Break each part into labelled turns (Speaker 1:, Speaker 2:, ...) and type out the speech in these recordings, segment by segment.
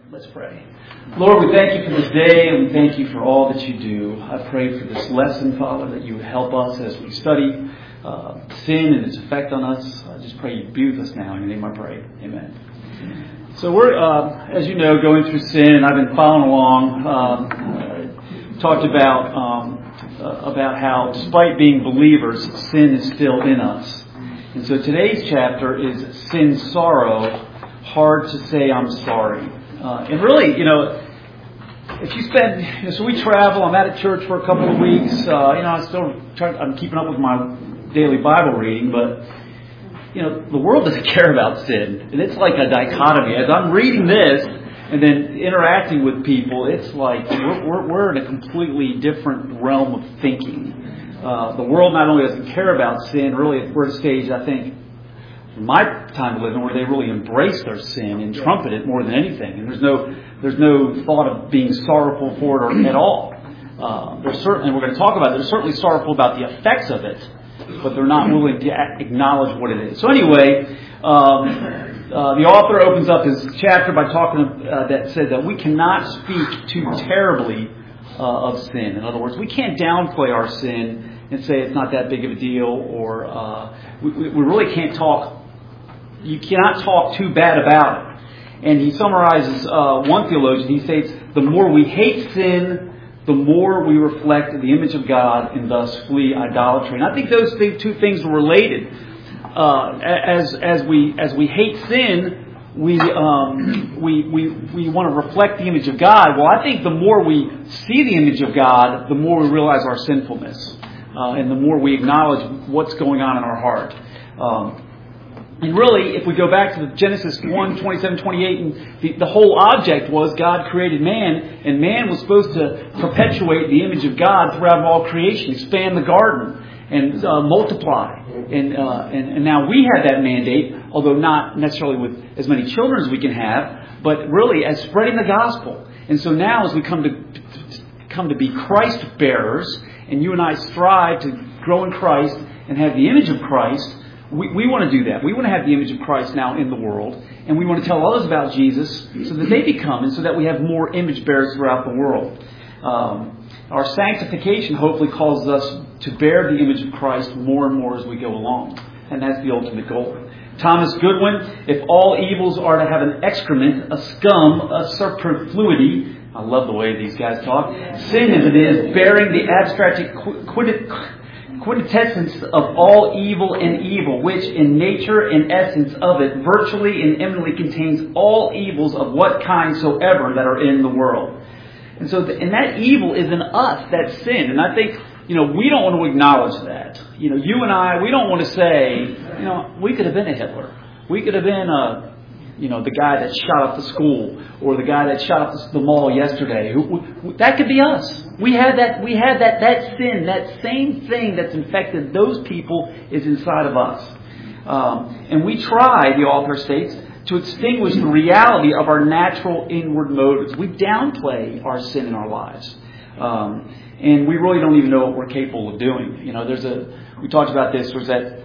Speaker 1: Let's pray. Lord, we thank you for this day, and we thank you for all that you do. I pray for this lesson, Father, that you would help us as we study sin and its effect on us. I just pray you be with us now. In your name I pray. Amen. So we're, as you know, going through sin, and I've been following along. Talked about how, despite being believers, sin is still in us. And so today's chapter is Sin Sorrow, Hard to Say I'm Sorry. And really, if you spend, so we travel, I'm out of church for a couple of weeks, I'm keeping up with my daily Bible reading, but, the world doesn't care about sin. And it's like a dichotomy. As I'm reading this and then interacting with people, it's like we're in a completely different realm of thinking. The world not only doesn't care about sin, really we're at a stage, I think, in my time of living, where they really embrace their sin and trumpet it more than anything. And there's no thought of being sorrowful for it at all. There's certainly, we're going to talk about it, they're certainly sorrowful about the effects of it, but they're not willing to acknowledge what it is. So anyway, the author opens up his chapter by talking that said that we cannot speak too terribly of sin. In other words, we can't downplay our sin and say it's not that big of a deal, or we really can't talk. You cannot talk too bad about it. And he summarizes one theologian. He states, the more we hate sin, the more we reflect the image of God and thus flee idolatry. And I think those two things are related. As we hate sin, we want to reflect the image of God. Well, I think the more we see the image of God, the more we realize our sinfulness, and the more we acknowledge what's going on in our heart. And really, if we go back to Genesis 1, 27, 28, and the whole object was God created man, and man was supposed to perpetuate the image of God throughout all creation, expand the garden, and multiply. And now we have that mandate, although not necessarily with as many children as we can have, but really as spreading the gospel. And so now as we come to be Christ bearers, and you and I strive to grow in Christ and have the image of Christ, we want to do that. We want to have the image of Christ now in the world, and we want to tell others about Jesus so that they become, and so that we have more image bearers throughout the world. Our sanctification hopefully causes us to bear the image of Christ more and more as we go along, and that's the ultimate goal. Thomas Goodwin, if all evils are to have an excrement, a scum, a superfluity, I love the way these guys talk, sin as it is, bearing the abstract quintessence of all evil and evil, which in nature and essence of it virtually and eminently contains all evils of what kind soever that are in the world. And so, and that evil is in us, that sin. And I think, we don't want to acknowledge that. You and I, we don't want to say, we could have been a Hitler. We could have been the guy that shot up the school, or the guy that shot up the mall yesterday. That could be us. We had that sin, that same thing that's infected those people is inside of us. And we try, the author states, to extinguish the reality of our natural inward motives. We downplay our sin in our lives. And we really don't even know what we're capable of doing. We talked about this, was that,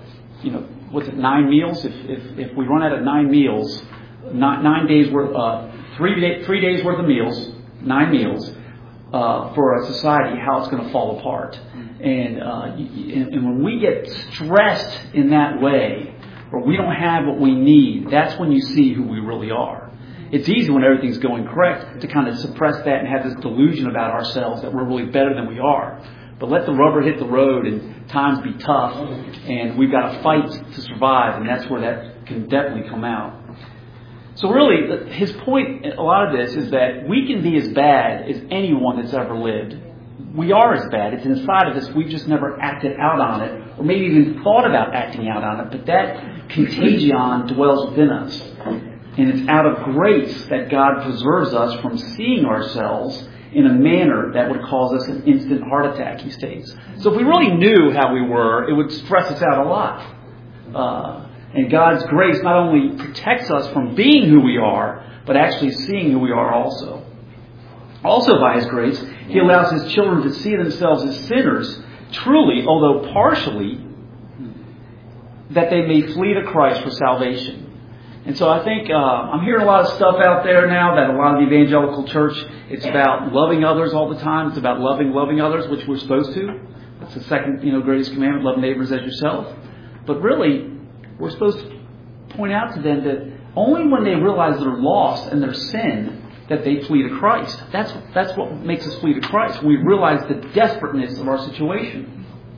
Speaker 1: 9 meals? If we run out of 9 meals, 9 days worth, 3 days worth of meals, 9 meals, for a society, how it's going to fall apart. And when we get stressed in that way, or we don't have what we need, that's when you see who we really are. It's easy when everything's going correct to kind of suppress that and have this delusion about ourselves that we're really better than we are. But let the rubber hit the road and times be tough, and we've got to fight to survive, and that's where that can definitely come out. So really, his point, a lot of this, is that we can be as bad as anyone that's ever lived. We are as bad. It's inside of us. We've just never acted out on it, or maybe even thought about acting out on it. But that contagion dwells within us. And it's out of grace that God preserves us from seeing ourselves in a manner that would cause us an instant heart attack, he states. So if we really knew how we were, it would stress us out a lot. And God's grace not only protects us from being who we are, but actually seeing who we are also. Also by His grace, He allows His children to see themselves as sinners, truly, although partially, that they may flee to Christ for salvation. And so I think I'm hearing a lot of stuff out there now that a lot of the evangelical church, it's about loving others all the time. It's about loving others, which we're supposed to. That's the second, greatest commandment, love neighbors as yourself. But really, we're supposed to point out to them that only when they realize they're lost and their sin that they flee to Christ. That's what makes us flee to Christ. We realize the desperateness of our situation.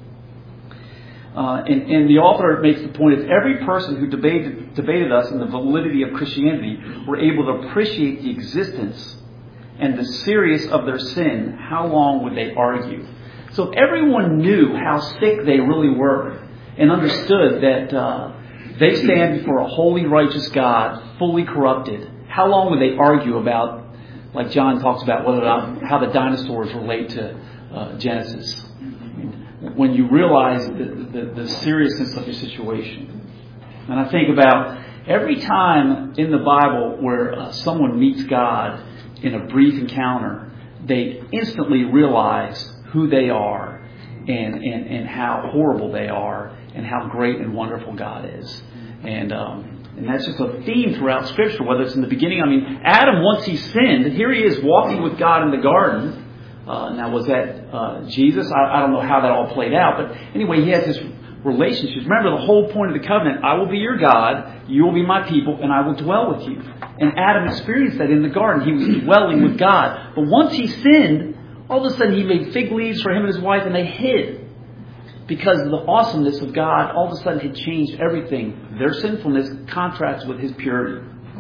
Speaker 1: And the author makes the point is every person who debated us in the validity of Christianity were able to appreciate the existence and the seriousness of their sin. How long would they argue? So if everyone knew how sick they really were and understood that they stand before a holy, righteous God, fully corrupted, how long would they argue about, like John talks about, how the dinosaurs relate to Genesis? When you realize the seriousness of your situation. And I think about every time in the Bible where someone meets God in a brief encounter, they instantly realize who they are and how horrible they are and how great and wonderful God is. And that's just a theme throughout Scripture, whether it's in the beginning. I mean, Adam, once he sinned, here he is walking with God in the garden. Now, was that Jesus? I don't know how that all played out. But anyway, he has this relationship. Remember, the whole point of the covenant, I will be your God, you will be my people, and I will dwell with you. And Adam experienced that in the garden. He was dwelling with God. But once he sinned, all of a sudden he made fig leaves for him and his wife, and they hid. Because the awesomeness of God all of a sudden had changed everything. Their sinfulness contrasts with his purity.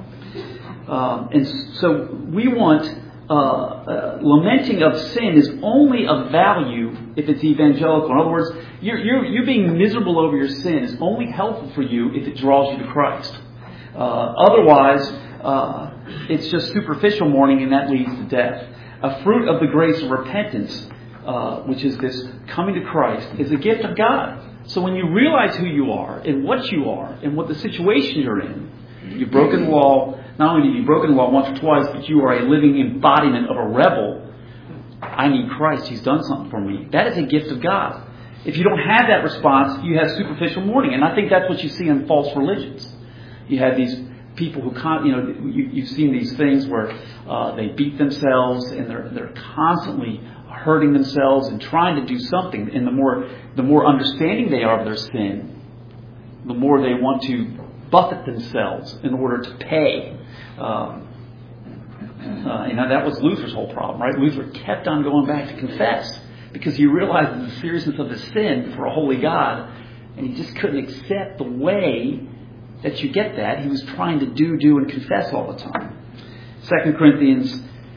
Speaker 1: And so we want... lamenting of sin is only of value if it's evangelical. In other words, you being miserable over your sin is only helpful for you if it draws you to Christ. Otherwise, it's just superficial mourning, and that leads to death. A fruit of the grace of repentance, which is this coming to Christ, is a gift of God. So when you realize who you are and what you are and what the situation you're in, you've broken the law. Not only have you broken the law once or twice, but you are a living embodiment of a rebel. I need Christ. He's done something for me. That is a gift of God. If you don't have that response, you have superficial mourning. And I think that's what you see in false religions. You have these people who, you've seen these things where they beat themselves and they're constantly hurting themselves and trying to do something. And the more understanding they are of their sin, the more they want to buffet themselves in order to pay. That was Luther's whole problem, right? Luther kept on going back to confess because he realized the seriousness of his sin for a holy God, and he just couldn't accept the way that you get that. He was trying to do and confess all the time. 2 Corinthians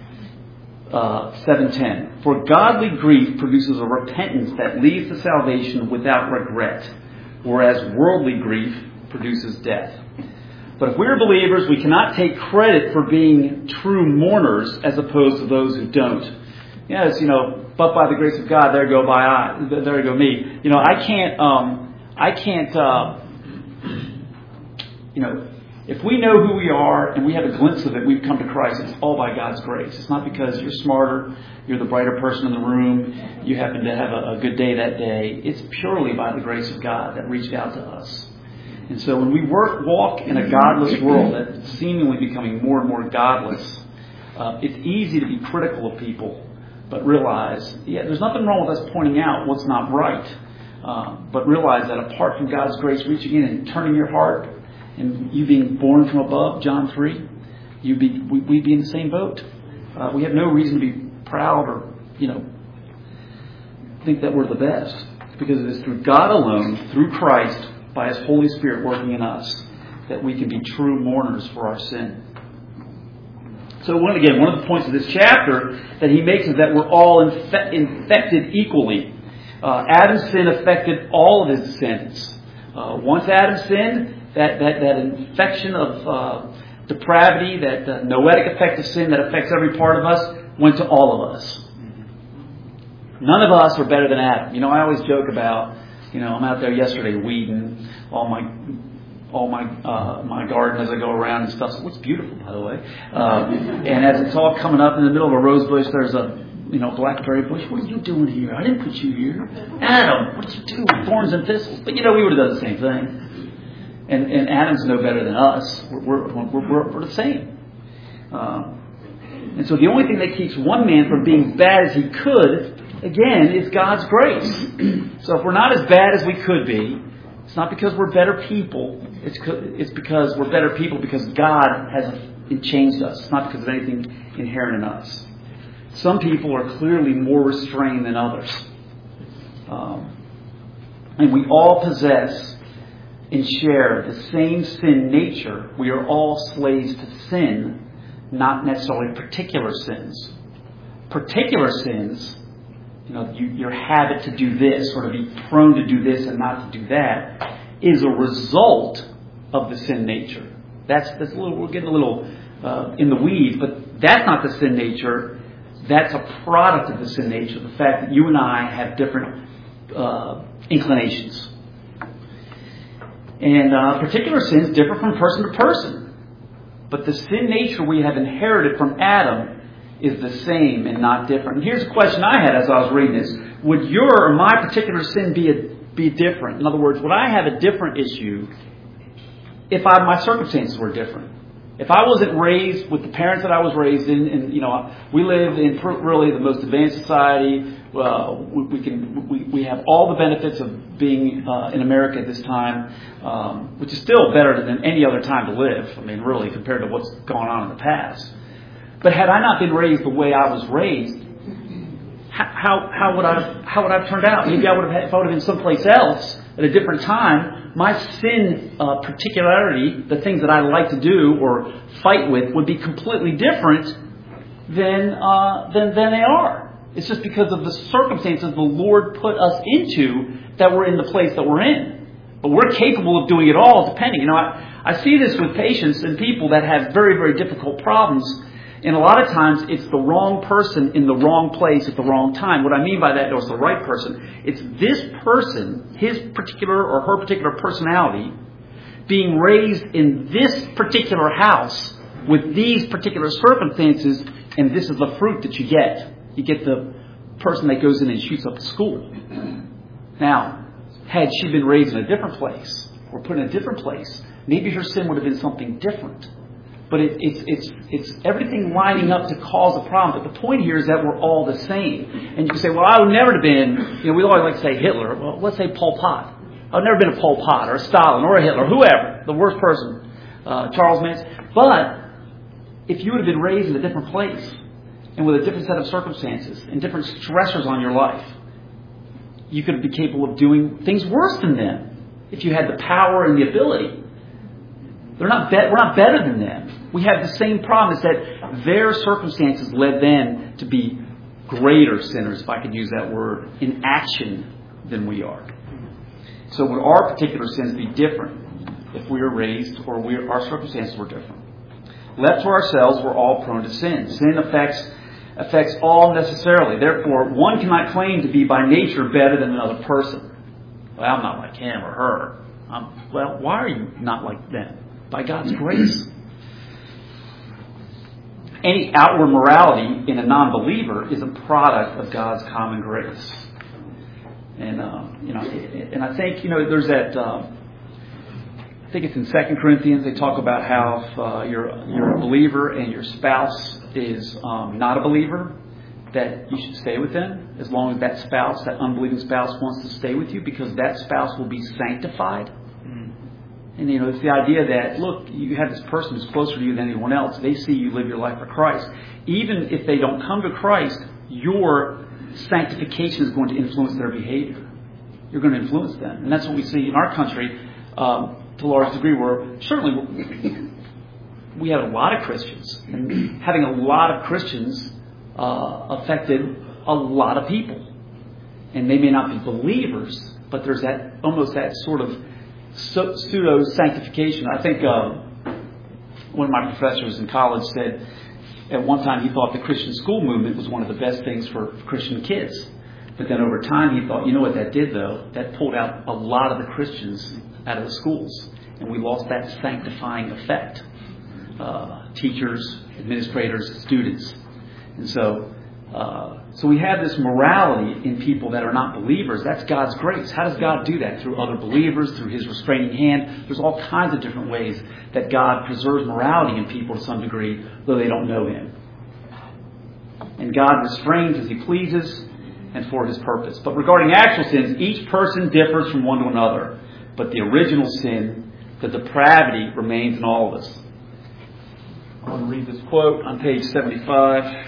Speaker 1: 7:10. For godly grief produces a repentance that leads to salvation without regret, whereas worldly grief produces death. But if we're believers, we cannot take credit for being true mourners as opposed to those who don't. Yes, but by the grace of God, there go me. I can't, if we know who we are and we have a glimpse of it, we've come to Christ, it's all by God's grace. It's not because you're smarter, you're the brighter person in the room, you happen to have a good day that day. It's purely by the grace of God that reached out to us. And so when we walk in a godless world that's seemingly becoming more and more godless, it's easy to be critical of people, but realize, there's nothing wrong with us pointing out what's not right. But realize that apart from God's grace reaching in and turning your heart, and you being born from above, John 3, we'd be in the same boat. We have no reason to be proud or, think that we're the best. Because it is through God alone, through Christ, by His Holy Spirit working in us, that we can be true mourners for our sin. So one of the points of this chapter that he makes is that we're all infected equally. Adam's sin affected all of his descendants. Once Adam sinned, that infection of depravity, that noetic effect of sin that affects every part of us, went to all of us. None of us are better than Adam. I always joke about, I'm out there yesterday weeding all my garden as I go around and stuff. So it looks beautiful, by the way. And as it's all coming up in the middle of a rose bush, there's a blackberry bush. What are you doing here? I didn't put you here. Adam, what did you do? Thorns and thistles. But we would have done the same thing. And Adam's no better than us. We're the same. And so the only thing that keeps one man from being bad as he could, again, is God's grace. So if we're not as bad as we could be, it's not because we're better people. It's because we're better people because God has changed us. It's not because of anything inherent in us. Some people are clearly more restrained than others. And we all possess and share the same sin nature. We are all slaves to sin, not necessarily particular sins. Particular sins, your habit to do this or to be prone to do this and not to do that, is a result of the sin nature. That's a little. We're getting a little in the weeds, but that's not the sin nature. That's a product of the sin nature. The fact that you and I have different inclinations, and particular sins differ from person to person. But the sin nature we have inherited from Adam is the same and not different. And here's a question I had as I was reading this: would your or my particular sin be different? In other words, would I have a different issue if my circumstances were different? If I wasn't raised with the parents that I was raised in, and we live in really the most advanced society. We have all the benefits of being in America at this time, which is still better than any other time to live. I mean, really, compared to what's gone on in the past. But had I not been raised the way I was raised, how would I have turned out? Maybe if I would have been someplace else at a different time. My sin particularity, the things that I like to do or fight with, would be completely different than they are. It's just because of the circumstances the Lord put us into that we're in the place that we're in. But we're capable of doing it all, depending. I see this with patients and people that have very, very difficult problems. And a lot of times it's the wrong person in the wrong place at the wrong time. What I mean by that is the right person. It's this person, his particular or her particular personality, being raised in this particular house with these particular circumstances, and this is the fruit that you get. You get the person that goes in and shoots up the school. Now, had she been raised in a different place or put in a different place, maybe her sin would have been something different. But it's everything lining up to cause a problem. But the point here is that we're all the same. And you can say, well, I would never have been, we always like to say Hitler. Well, let's say Pol Pot. I've never been a Pol Pot or a Stalin or a Hitler, whoever, the worst person, Charles Manson. But if you would have been raised in a different place and with a different set of circumstances and different stressors on your life, you could be capable of doing things worse than them if you had the power and the ability. We're not better than them. We have the same problem. It's that their circumstances led them to be greater sinners, if I could use that word, in action than we are. So would our particular sins be different if we were raised or our circumstances were different? Left to ourselves, we're all prone to sin. Sin affects all necessarily. Therefore, one cannot claim to be by nature better than another person. Well, I'm not like him or her. Well, why are you not like them? By God's grace. Any outward morality in a non-believer is a product of God's common grace. And and I think there's that. I think it's in 2 Corinthians. They talk about how if you're a believer and your spouse is not a believer, that you should stay with them as long as that spouse, that unbelieving spouse, wants to stay with you, because that spouse will be sanctified. And it's the idea that, look, you have this person who's closer to you than anyone else. They see you live your life for Christ. Even if they don't come to Christ, your sanctification is going to influence their behavior. You're going to influence them. And that's what we see in our country to a large degree, where certainly we have a lot of Christians. And having a lot of Christians affected a lot of people. And they may not be believers, but there's almost that sort of pseudo sanctification. I think one of my professors in college said at one time he thought the Christian school movement was one of the best things for Christian kids. But then over time he thought, what that did though? That pulled out a lot of the Christians out of the schools. And we lost that sanctifying effect. Teachers, administrators, students. And so So we have this morality in people that are not believers. That's God's grace. How does God do that? Through other believers, through His restraining hand. There's all kinds of different ways that God preserves morality in people to some degree, though they don't know Him. And God restrains as He pleases and for His purpose. But regarding actual sins, each person differs from one to another. But the original sin, the depravity, remains in all of us. I want to read this quote on page 75.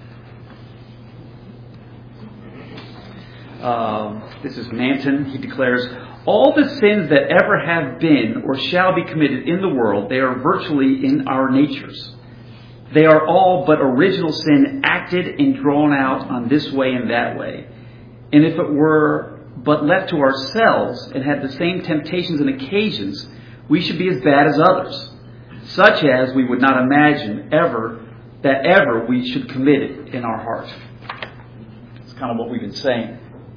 Speaker 1: This is Manton. He declares, "All the sins that ever have been or shall be committed in the world, they are virtually in our natures. They are all but original sin acted and drawn out on this way and that way. And if it were but left to ourselves and had the same temptations and occasions, we should be as bad as others, such as we would not imagine ever we should commit it in our heart." It's kind of what we've been saying.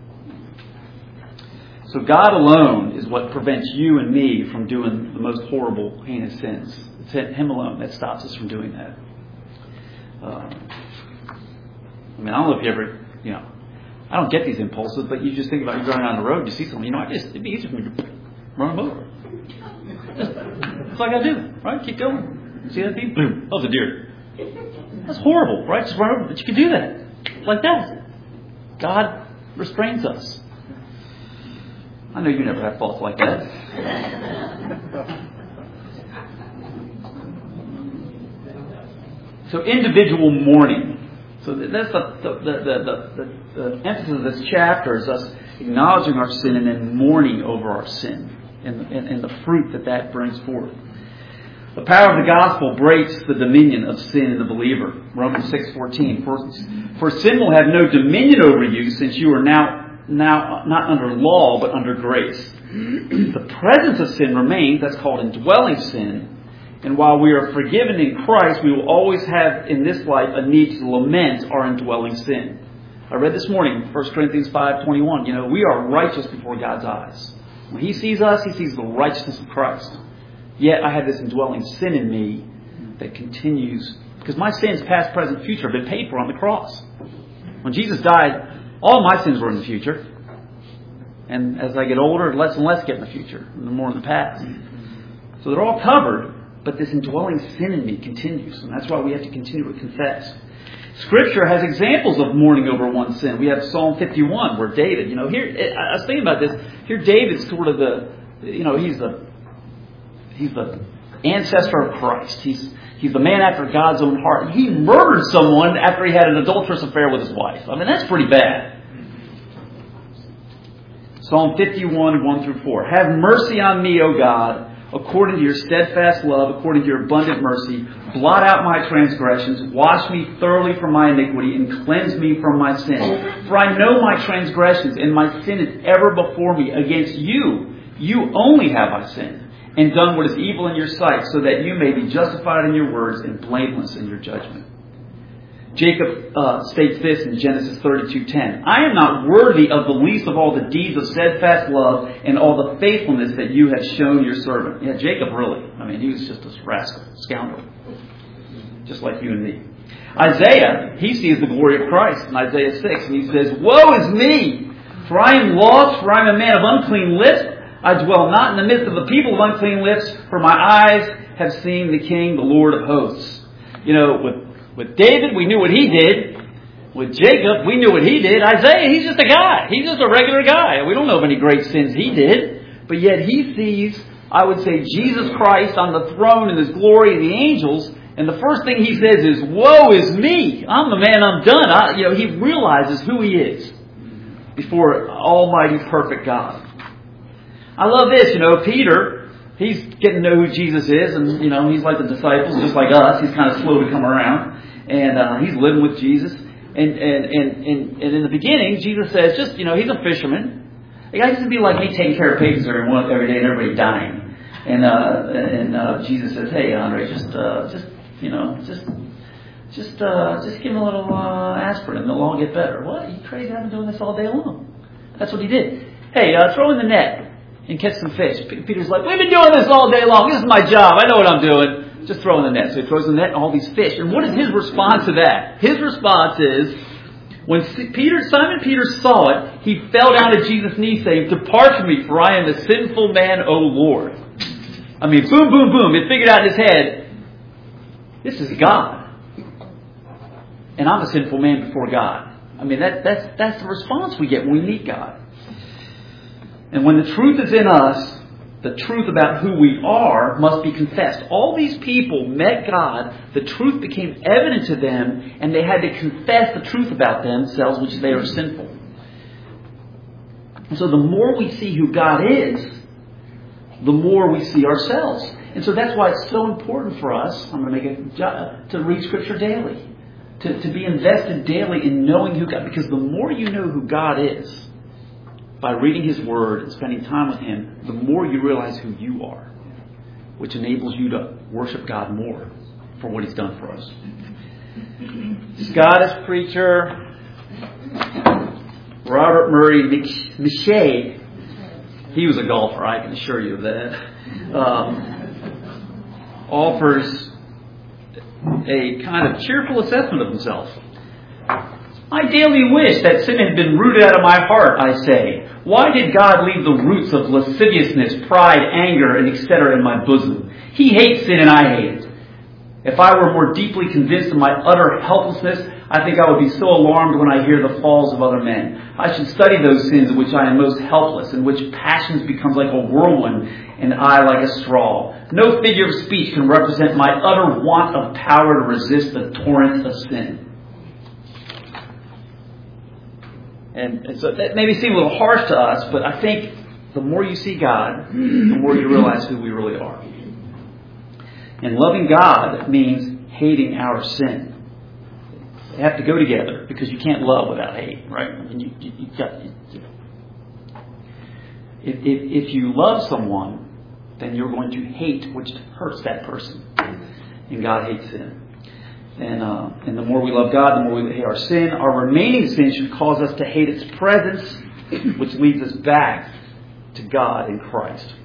Speaker 1: So God alone is what prevents you and me from doing the most horrible, heinous sins. It's Him alone that stops us from doing that. I don't know if you ever, I don't get these impulses, but you just think about you driving down the road, you see something, it'd be easier for me to run them over. That's all I got to do, right? Keep going. See that thing? Boom. Oh, it's a deer. That's horrible, right? Just run over, but you can do that. Like that. God restrains us. I know you never have thoughts like that. So individual mourning. So that's the emphasis of this chapter is us acknowledging our sin and then mourning over our sin and the fruit that brings forth. The power of the gospel breaks the dominion of sin in the believer. Romans 6:14. For sin will have no dominion over you, since you are now not under law, but under grace. The presence of sin remains. That's called indwelling sin. And while we are forgiven in Christ, we will always have in this life a need to lament our indwelling sin. I read this morning, 1 Corinthians 5:21. We are righteous before God's eyes. When He sees us, He sees the righteousness of Christ. Yet I have this indwelling sin in me that continues. Because my sins, past, present, future, have been paid for on the cross. When Jesus died, all my sins were in the future. And as I get older, less and less get in the future, and more in the past. So they're all covered, but this indwelling sin in me continues. And that's why we have to continue to confess. Scripture has examples of mourning over one's sin. We have Psalm 51, where David, here, I was thinking about this. Here David's sort of he's the ancestor of Christ. He's the man after God's own heart. He murdered someone after he had an adulterous affair with his wife. That's pretty bad. Psalm 51, 1 through 4. Have mercy on me, O God, according to your steadfast love, according to your abundant mercy. Blot out my transgressions. Wash me thoroughly from my iniquity and cleanse me from my sin. For I know my transgressions, and my sin is ever before me. Against you only have I sinned, and done what is evil in your sight, so that you may be justified in your words and blameless in your judgment. Jacob states this in Genesis 32:10. I am not worthy of the least of all the deeds of steadfast love and all the faithfulness that you have shown your servant. Yeah, Jacob really. He was just a rascal, scoundrel. Just like you and me. Isaiah, he sees the glory of Christ in Isaiah 6, and he says, Woe is me! For I am lost, for I am a man of unclean lips. I dwell not in the midst of the people of unclean lips, for my eyes have seen the King, the Lord of hosts. With David, we knew what he did. With Jacob, we knew what he did. Isaiah, he's just a guy. He's just a regular guy. We don't know of any great sins he did. But yet he sees, I would say, Jesus Christ on the throne in His glory and the angels. And the first thing he says is, Woe is me! I'm the man, I'm done. He realizes who he is before Almighty, perfect God. I love this. Peter, he's getting to know who Jesus is. And, he's like the disciples, just like us. He's kind of slow to come around. And he's living with Jesus. And in the beginning, Jesus says, he's a fisherman. The guy used to be like me, taking care of pigs every day and everybody dying. And Jesus says, Hey, Andre, just give him a little aspirin and they'll all get better. What? Are you crazy? I've been doing this all day long. That's what he did. Hey, throw in the net and catch some fish. Peter's like, we've been doing this all day long. This is my job. I know what I'm doing. Just throw in the net. So he throws in the net and all these fish. And what is his response to that? His response is, When Simon Peter saw it, he fell down at Jesus' knees saying, "Depart from me, for I am a sinful man, O Lord." I mean, boom, boom, boom. It figured out in his head, this is God. And I'm a sinful man before God. I mean, that's the response we get when we meet God. And when the truth is in us, the truth about who we are must be confessed. All these people met God, the truth became evident to them, and they had to confess the truth about themselves, which they are sinful. And so the more we see who God is, the more we see ourselves. And so that's why it's so important for us, I'm going to make it, to read Scripture daily. To be invested daily in knowing who God, because the more you know who God is, by reading His Word and spending time with Him, the more you realize who you are, which enables you to worship God more for what He's done for us. Scottish preacher Robert Murray M'Cheyne, he was a golfer, I can assure you of that, offers a kind of cheerful assessment of himself. "I daily wish that sin had been rooted out of my heart, I say. Why did God leave the roots of lasciviousness, pride, anger, and etc. in my bosom? He hates sin and I hate it. If I were more deeply convinced of my utter helplessness, I think I would be so alarmed when I hear the falls of other men. I should study those sins in which I am most helpless, in which passions becomes like a whirlwind and I like a straw. No figure of speech can represent my utter want of power to resist the torrent of sin." And so that maybe seems a little harsh to us, but I think the more you see God, the more you realize who we really are. And loving God means hating our sin. They have to go together, because you can't love without hate, right? I mean, if you love someone, then you're going to hate which hurts that person. And God hates sin. And the more we love God, the more we hate our sin. Our remaining sin should cause us to hate its presence, which leads us back to God in Christ.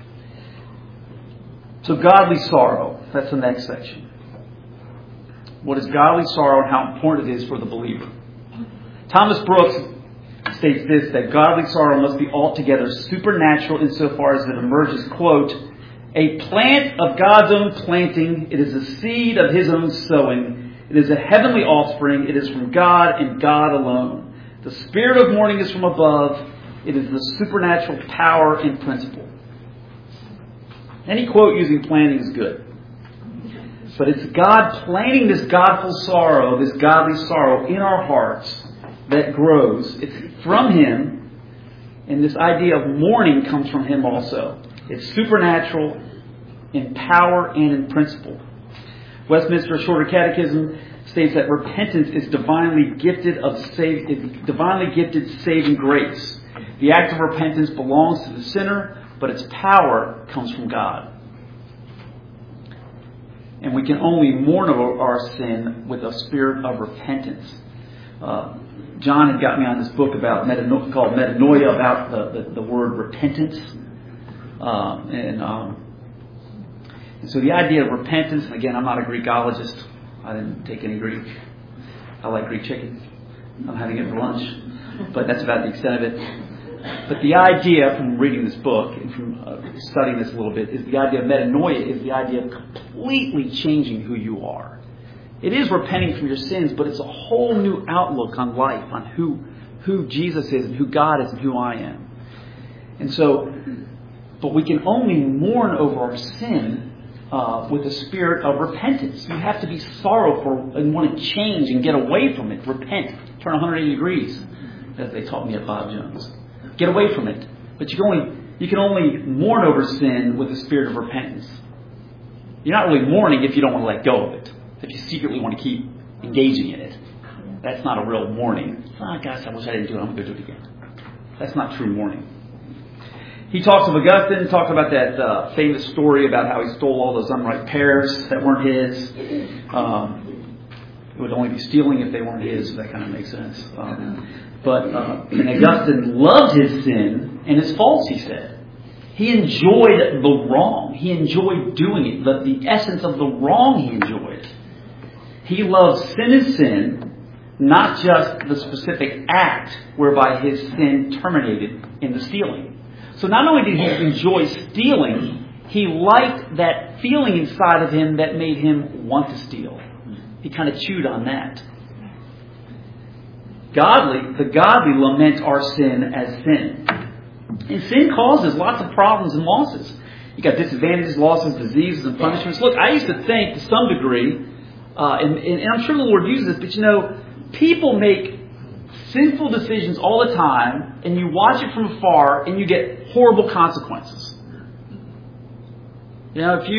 Speaker 1: So godly sorrow, that's the next section. What is godly sorrow and how important it is for the believer? Thomas Brooks states this, that godly sorrow must be altogether supernatural insofar as it emerges, quote, "A plant of God's own planting, it is a seed of His own sowing. It is a heavenly offspring. It is from God and God alone. The spirit of mourning is from above. It is the supernatural power and principle." Any quote using planting is good. But it's God planting this godful sorrow, this godly sorrow in our hearts that grows. It's from Him. And this idea of mourning comes from Him also. It's supernatural in power and in principle. Westminster Shorter Catechism states that repentance is divinely gifted saving grace. The act of repentance belongs to the sinner, but its power comes from God. And we can only mourn over our sin with a spirit of repentance. John had got me on this book about called Metanoia, about the word repentance. And so the idea of repentance, and again, I'm not a Greekologist. I didn't take any Greek. I like Greek chicken. I'm having it for lunch. But that's about the extent of it. But the idea from reading this book and from studying this a little bit is the idea of metanoia, is the idea of completely changing who you are. It is repenting from your sins, but it's a whole new outlook on life, on who Jesus is and who God is and who I am. And so, but we can only mourn over our sin with a spirit of repentance. You have to be sorrowful and want to change and get away from it. Repent. Turn 180 degrees, as they taught me at Bob Jones. Get away from it. But you can only mourn over sin with a spirit of repentance. You're not really mourning if you don't want to let go of it. If you secretly want to keep engaging in it. That's not a real mourning. Oh, gosh, I wish I didn't do it. I'm going to do it again. That's not true mourning. He talks of Augustine, talks about that famous story about how he stole all those unripe pears that weren't his. It would only be stealing if they weren't his, so that kind of makes sense. But Augustine loved his sin and his faults, he said. He enjoyed the wrong. He enjoyed doing it. The essence of the wrong he enjoyed. He loved sin as sin, not just the specific act whereby his sin terminated in the stealing. So not only did he enjoy stealing, he liked that feeling inside of him that made him want to steal. He kind of chewed on that. The godly lament our sin as sin. And sin causes lots of problems and losses. You got disadvantages, losses, diseases, and punishments. Look, I used to think to some degree, and I'm sure the Lord uses this, but people make sinful decisions all the time, and you watch it from afar, and you get horrible consequences. If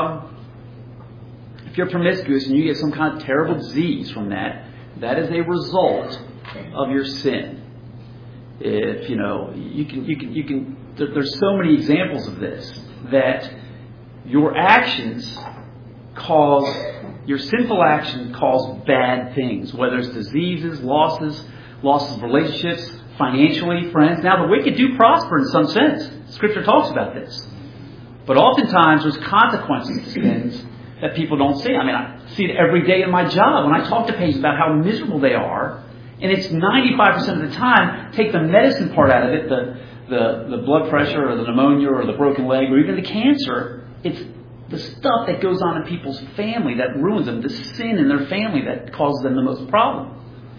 Speaker 1: you're promiscuous and you get some kind of terrible disease from that, that is a result of your sin. If there's so many examples of this, that your sinful actions cause bad things, whether it's diseases, losses of relationships, financially, friends. Now, the wicked do prosper in some sense. Scripture talks about this. But oftentimes there's consequences to sins that people don't see. I mean, I see it every day in my job when I talk to patients about how miserable they are. And it's 95% of the time, take the medicine part out of it, the blood pressure or the pneumonia or the broken leg or even the cancer. It's the stuff that goes on in people's family that ruins them, the sin in their family that causes them the most problem.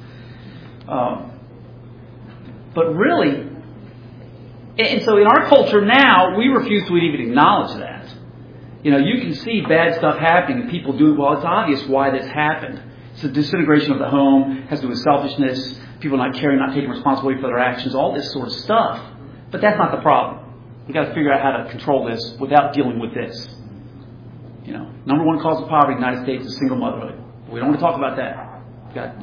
Speaker 1: But really, and so in our culture now, we refuse to even acknowledge that. You can see bad stuff happening and people do it. Well, it's obvious why this happened. It's the disintegration of the home, has to do with selfishness, people not caring, not taking responsibility for their actions, all this sort of stuff. But that's not the problem. We've got to figure out how to control this without dealing with this. Number one cause of poverty in the United States is single motherhood. We don't want to talk about that.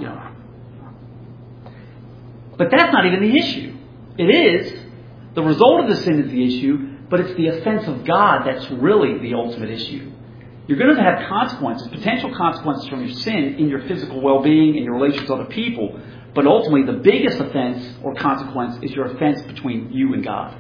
Speaker 1: But that's not even the issue. It is. The result of the sin is the issue, but it's the offense of God that's really the ultimate issue. You're going to have consequences, potential consequences from your sin in your physical well-being, in your relations with other people. But ultimately, the biggest offense or consequence is your offense between you and God.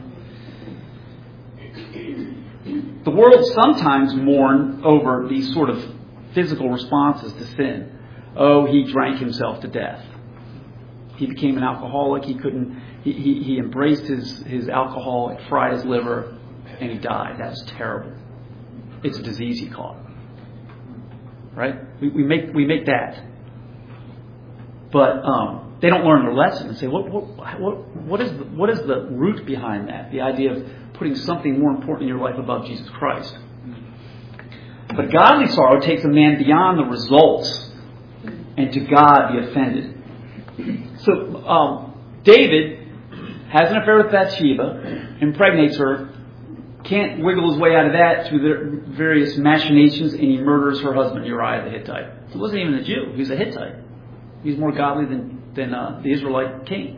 Speaker 1: The world sometimes mourn over these sort of physical responses to sin. Oh, he drank himself to death. He became an alcoholic. He embraced his alcohol. It fried his liver, and he died. That was terrible. It's a disease he caught. Right? We make that. But they don't learn their lesson and say, what is the root behind that? The idea of putting something more important in your life above Jesus Christ. But godly sorrow takes a man beyond the results and to God be offended. So David has an affair with Bathsheba, impregnates her, can't wiggle his way out of that through the various machinations, and he murders her husband Uriah the Hittite. He wasn't even a Jew. He was a Hittite. He was more godly than the Israelite king.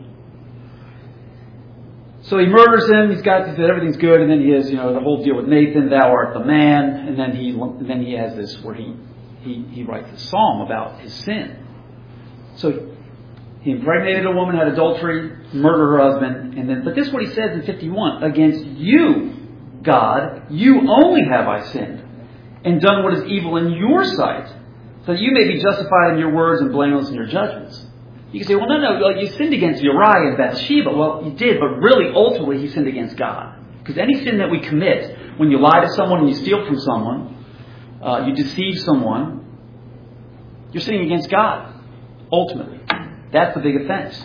Speaker 1: So he murders him. He said everything's good, and then he has the whole deal with Nathan. Thou art the man, and then he has this where he writes a psalm about his sin. So he impregnated a woman, had adultery, murdered her husband, but this is what he says in 51: against you, God, you only have I sinned, and done what is evil in your sight, so that you may be justified in your words and blameless in your judgments. You can say, well, no, you sinned against Uriah and Bathsheba. Well, you did, but really, ultimately, he sinned against God. Because any sin that we commit, when you lie to someone and you steal from someone, you deceive someone, you're sinning against God, ultimately. That's the big offense.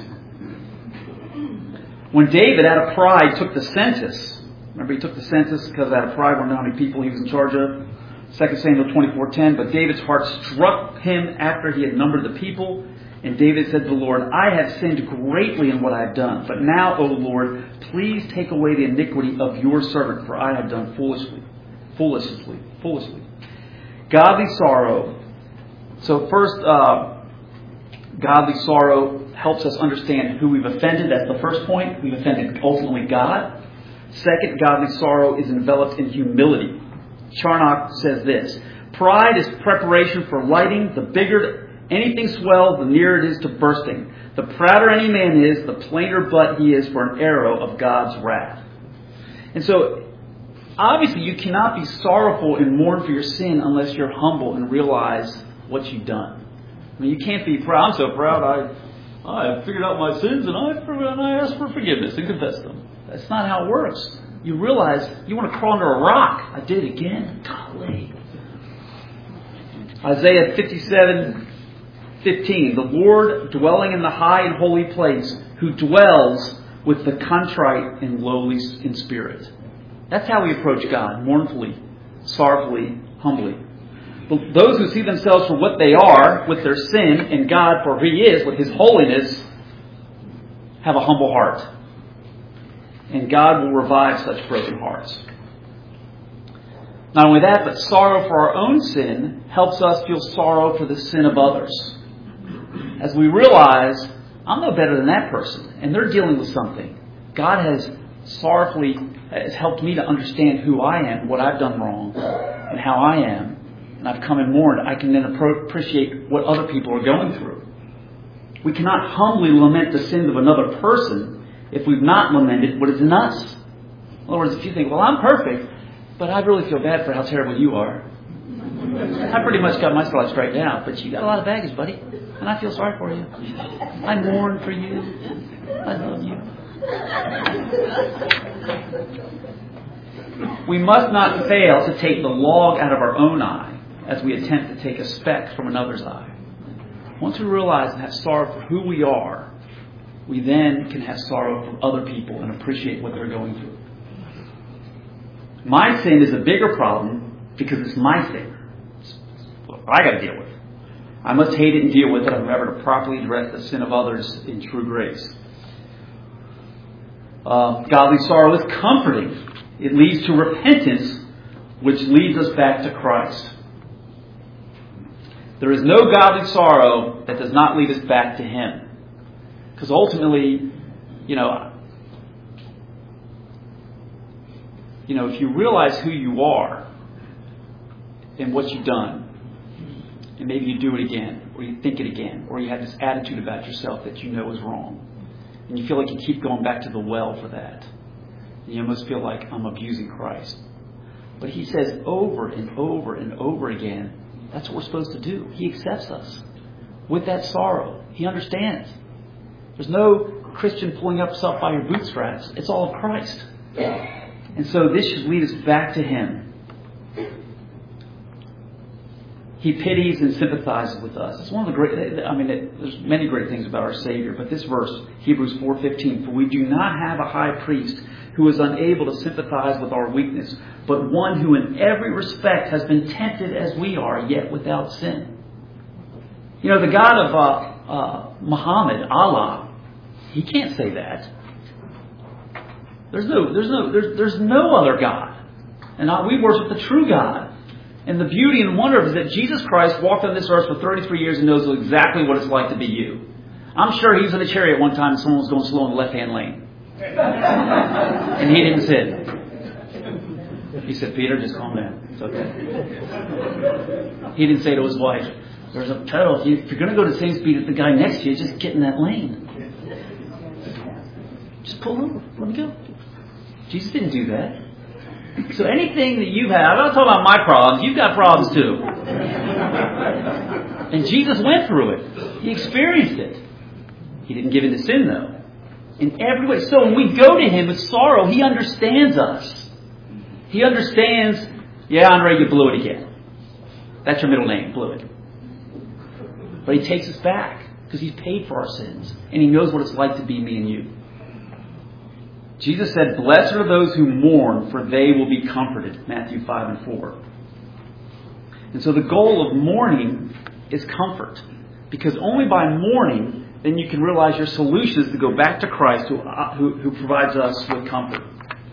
Speaker 1: When David, out of pride, took the census, remember he took the census because out of pride, we know how many people he was in charge of. 2 Samuel 24:10, but David's heart struck him after he had numbered the people. And David said to the Lord, I have sinned greatly in what I have done. But now, O Lord, please take away the iniquity of your servant, for I have done foolishly. Godly sorrow. So first, godly sorrow helps us understand who we've offended. That's the first point. We've offended ultimately God. Second, godly sorrow is enveloped in humility. Charnock says this: pride is preparation for lighting. The bigger anything swells, the nearer it is to bursting. The prouder any man is, the plainer butt he is for an arrow of God's wrath. And so, obviously, you cannot be sorrowful and mourn for your sin unless you're humble and realize what you've done. I mean, you can't be proud. I'm so proud I have figured out my sins and I ask for forgiveness and confess them. That's not how it works. You realize you want to crawl under a rock. I did it again. Golly. Isaiah 57:15. The Lord dwelling in the high and holy place, who dwells with the contrite and lowly in spirit. That's how we approach God. Mournfully, sorrowfully, humbly. But those who see themselves for what they are, with their sin, and God for He is, with His holiness, have a humble heart. And God will revive such broken hearts. Not only that, but sorrow for our own sin helps us feel sorrow for the sin of others. As we realize, I'm no better than that person, and they're dealing with something. God has helped me to understand who I am, what I've done wrong, and how I am. And I've come and mourned. I can then appreciate what other people are going through. We cannot humbly lament the sins of another person if we've not lamented what is in us. In other words, if you think, well, I'm perfect, but I really feel bad for how terrible you are. I pretty much got my life straightened out, but you got a lot of baggage, buddy. And I feel sorry for you. I mourn for you. I love you. We must not fail to take the log out of our own eye as we attempt to take a speck from another's eye. Once we realize and have sorrow for who we are, we then can have sorrow for other people and appreciate what they're going through. My sin is a bigger problem because it's my sin. It's what I got to deal with. I must hate it and deal with it if I'm ever to properly address the sin of others in true grace. Godly sorrow is comforting. It leads to repentance, which leads us back to Christ. There is no godly sorrow that does not lead us back to Him. Because ultimately, if you realize who you are and what you've done, and maybe you do it again, or you think it again, or you have this attitude about yourself that you know is wrong, and you feel like you keep going back to the well for that, and you almost feel like I'm abusing Christ. But He says over and over and over again, that's what we're supposed to do. He accepts us with that sorrow. He understands. There's no Christian pulling up yourself by your bootstraps. It's all of Christ. And so this should lead us back to Him. He pities and sympathizes with us. It's one of the great, there's many great things about our Savior, but this verse, Hebrews 4:15, for we do not have a high priest who is unable to sympathize with our weakness, but one who in every respect has been tempted as we are, yet without sin. The God of Muhammad, Allah, He can't say that. There's no other God. And we worship the true God. And the beauty and wonder of it is that Jesus Christ walked on this earth for 33 years and knows exactly what it's like to be you. I'm sure he was in a chariot one time and someone was going slow in the left-hand lane. And he didn't sin. He said, Peter, just calm down. It's okay. He didn't say to his wife, there's a pedal. If you're going to go to the same speed as the guy next to you, just get in that lane. Just pull over. Let me go. Jesus didn't do that. So anything that you have, I'm not talking about my problems, you've got problems too. And Jesus went through it. He experienced it. He didn't give in to sin though. In every way. So when we go to Him with sorrow, He understands us. He understands, yeah, Andre, you blew it again. That's your middle name, blew it. But He takes us back because He's paid for our sins. And He knows what it's like to be me and you. Jesus said, blessed are those who mourn, for they will be comforted. Matthew 5:4. And so the goal of mourning is comfort. Because only by mourning, then you can realize your solution is to go back to Christ who provides us with comfort.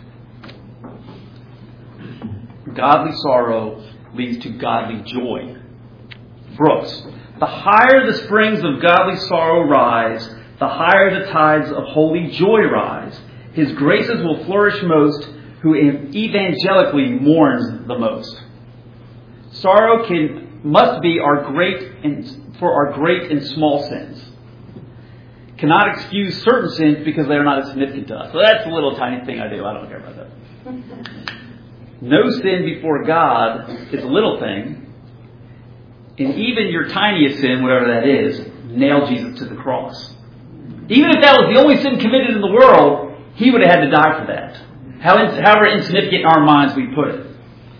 Speaker 1: Godly sorrow leads to godly joy. Brooks. The higher the springs of godly sorrow rise, the higher the tides of holy joy rise. His graces will flourish most who evangelically mourns the most. Sorrow must be for our great and small sins. Cannot excuse certain sins because they are not as significant to us. So that's a little tiny thing I do. I don't care about that. No sin before God is a little thing. And even your tiniest sin, whatever that is, nailed Jesus to the cross. Even if that was the only sin committed in the world, He would have had to die for that. However insignificant in our minds we put it.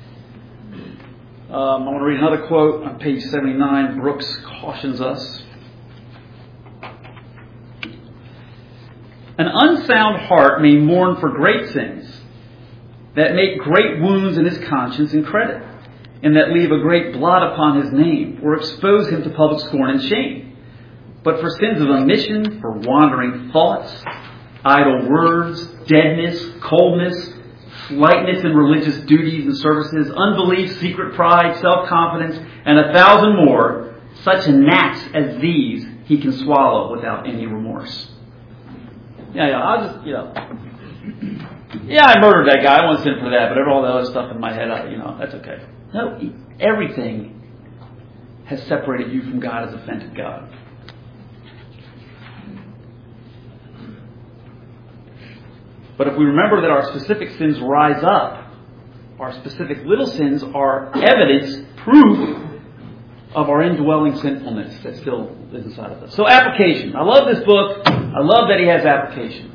Speaker 1: I want to read another quote on page 79. Brooks cautions us. An unsound heart may mourn for great sins that make great wounds in his conscience and credit, and that leave a great blot upon his name, or expose him to public scorn and shame. But for sins of omission, for wandering thoughts, idle words, deadness, coldness, slightness in religious duties and services, unbelief, secret pride, self-confidence, and 1,000 more, such gnats as these He can swallow without any remorse. I murdered that guy. I won't sin for that, but all the other stuff in my head, that's okay. No, everything has separated you from God, has offended God. But if we remember that our specific sins rise up, our specific little sins are evidence, proof of our indwelling sinfulness that still is inside of us. So application. I love this book. I love that he has application.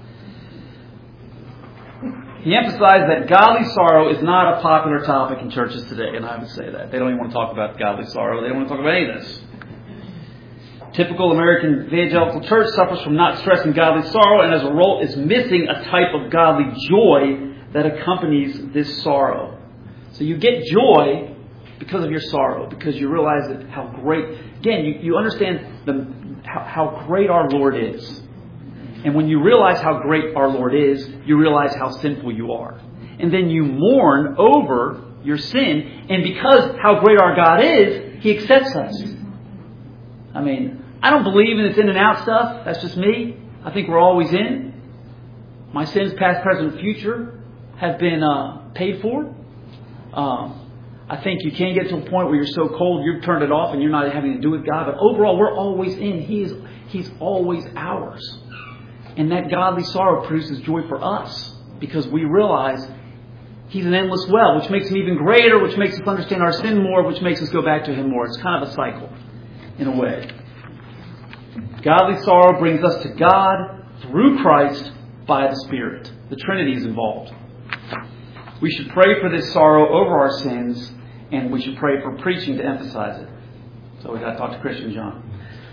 Speaker 1: He emphasized that godly sorrow is not a popular topic in churches today, and I would say that. They don't even want to talk about godly sorrow. They don't want to talk about any of this. Typical American evangelical church suffers from not stressing godly sorrow, and as a result is missing a type of godly joy that accompanies this sorrow. So you get joy because of your sorrow, because you realize that how great, again, you understand how great our Lord is. And when you realize how great our Lord is, you realize how sinful you are. And then you mourn over your sin, and because how great our God is, He accepts us. I mean, I don't believe in this in and out stuff. That's just me. I think we're always in. My sins, past, present, and future, have been paid for. I think you can get to a point where you're so cold you've turned it off and you're not having to do with God. But overall, we're always in. He's always ours. And that godly sorrow produces joy for us because we realize He's an endless well, which makes Him even greater, which makes us understand our sin more, which makes us go back to Him more. It's kind of a cycle, in a way. Godly sorrow brings us to God through Christ by the Spirit. The Trinity is involved. We should pray for this sorrow over our sins, and we should pray for preaching to emphasize it. So we've got to talk to Christian John.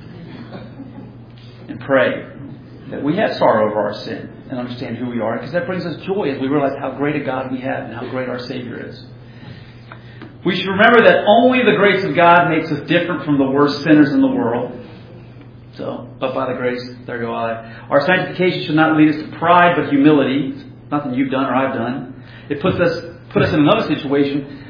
Speaker 1: And pray that we have sorrow over our sin and understand who we are, because that brings us joy as we realize how great a God we have and how great our Savior is. We should remember that only the grace of God makes us different from the worst sinners in the world. But by the grace, there go I. Our sanctification should not lead us to pride, but humility. It's nothing you've done or I've done. It put us in another situation.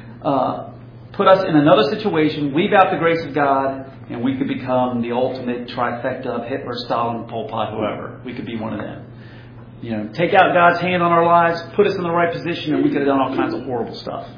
Speaker 1: Leave out the grace of God, and we could become the ultimate trifecta of Hitler, Stalin, Pol Pot, whoever. We could be one of them. Take out God's hand on our lives, put us in the right position, and we could have done all kinds of horrible stuff.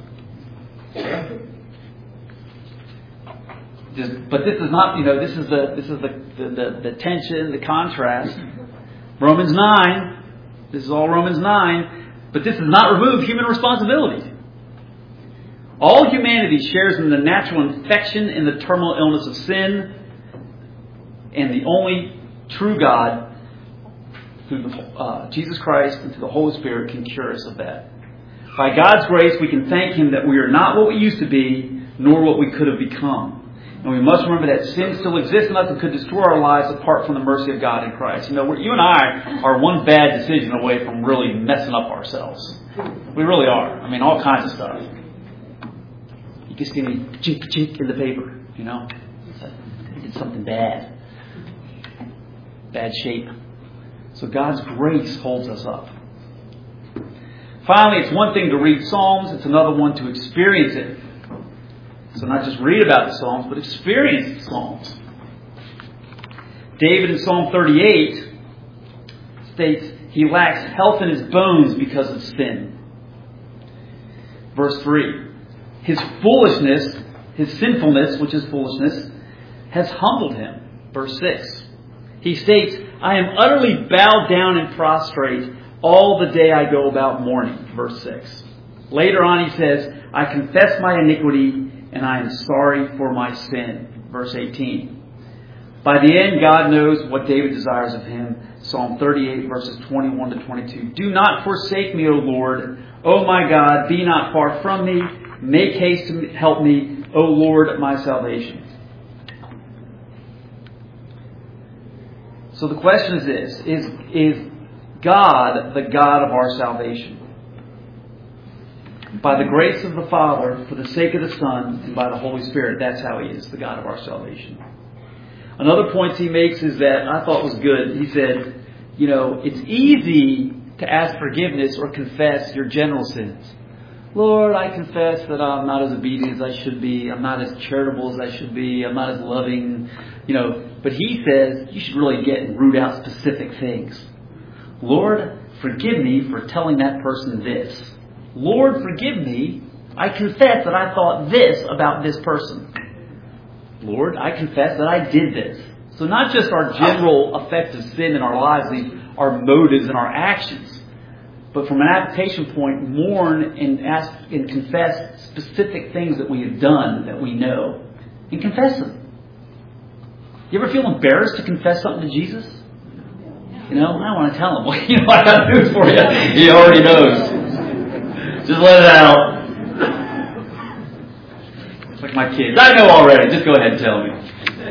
Speaker 1: But this is not, this is the tension, the contrast. Romans 9, this is all Romans 9, but this does not remove human responsibility. All humanity shares in the natural infection and the terminal illness of sin, and the only true God, through Jesus Christ and through the Holy Spirit, can cure us of that. By God's grace, we can thank Him that we are not what we used to be, nor what we could have become. And we must remember that sin still exists in us and could destroy our lives apart from the mercy of God in Christ. You and I are one bad decision away from really messing up ourselves. We really are. I mean, all kinds of stuff. You just get any chink in the paper, It's like, I did something bad. Bad shape. So God's grace holds us up. Finally, it's one thing to read Psalms. It's another one to experience it. So not just read about the Psalms, but experience the Psalms. David in Psalm 38 states he lacks health in his bones because of sin. Verse 3. His foolishness, his sinfulness, which is foolishness, has humbled him. Verse 6. He states, I am utterly bowed down and prostrate all the day I go about mourning. Verse 6. Later on he says, I confess my iniquity, and I am sorry for my sin. Verse 18. By the end, God knows what David desires of him. Psalm 38, verses 21 to 22. Do not forsake me, O Lord. O my God, be not far from me. Make haste to help me, O Lord, my salvation. So the question is this. Is God the God of our salvation? By the grace of the Father, for the sake of the Son, and by the Holy Spirit, that's how He is, the God of our salvation. Another point he makes is that I thought was good. He said, it's easy to ask forgiveness or confess your general sins. Lord, I confess that I'm not as obedient as I should be. I'm not as charitable as I should be. I'm not as loving. But he says you should really get and root out specific things. Lord, forgive me for telling that person this. Lord, forgive me. I confess that I thought this about this person. Lord, I confess that I did this. So not just our general effect of sin in our lives, our motives and our actions, but from an application point, mourn and ask and confess specific things that we have done that we know, and confess them. You ever feel embarrassed to confess something to Jesus? I want to tell him. Well, I got news for you. He already knows. Just let it out. Like my kids. I know already. Just go ahead and tell me.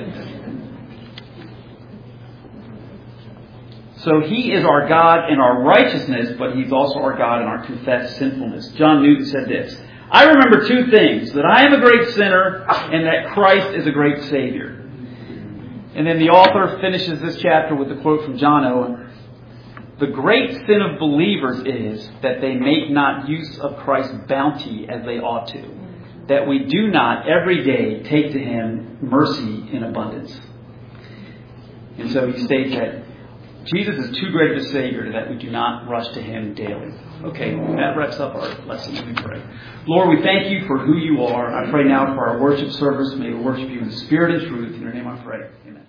Speaker 1: So He is our God in our righteousness, but He's also our God in our confessed sinfulness. John Newton said this. I remember two things. That I am a great sinner and that Christ is a great Savior. And then the author finishes this chapter with a quote from John Owen. The great sin of believers is that they make not use of Christ's bounty as they ought to. That we do not every day take to Him mercy in abundance. And so he states that Jesus is too great of a Savior that we do not rush to Him daily. Okay, that wraps up our lesson. Let me pray. Lord, we thank You for who You are. I pray now for our worship service. May we worship You in spirit and truth. In Your name I pray. Amen.